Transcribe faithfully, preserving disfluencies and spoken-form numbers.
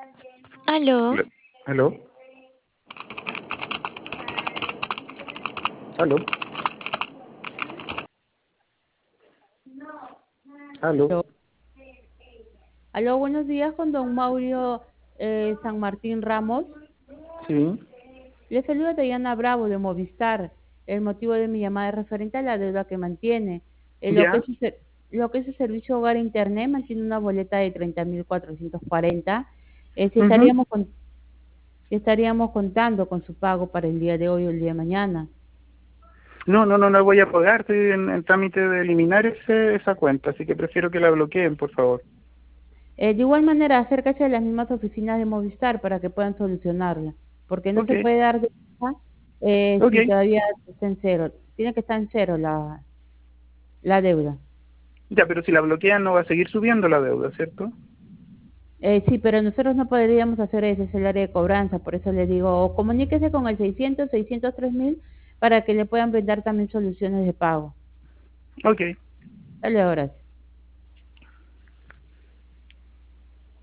Aló. Aló. ¿Aló? ¿Aló? ¿Aló? Aló, Aló, buenos días con don Mauricio eh, San Martín Ramos. Sí. Le saluda Diana Bravo de Movistar. El motivo de mi llamada es referente a la deuda que mantiene. Eh, lo, que ¿Ya? es su, ser- lo que es su servicio hogar e internet mantiene una boleta de treinta mil cuatrocientos cuarenta. Eh, si Ujú. estaríamos, con- si estaríamos contando con su pago para el día de hoy o el día de mañana. No, no, no la voy a pagar. Estoy en, en trámite de eliminar ese, esa cuenta, así que prefiero que la bloqueen, por favor. Eh, de igual manera, acérquese a las mismas oficinas de Movistar para que puedan solucionarla, porque no Ok, se puede dar de baja eh, ok. si todavía está en cero. Tiene que estar en cero la, la deuda. Ya, pero si la bloquean no va a seguir subiendo la deuda, ¿cierto? Eh, sí, pero nosotros no podríamos hacer eso, es el área de cobranza, por eso le digo, o comuníquese con el seiscientos, seiscientos tres mil para que le puedan brindar también soluciones de pago. Ok. Dale, horas.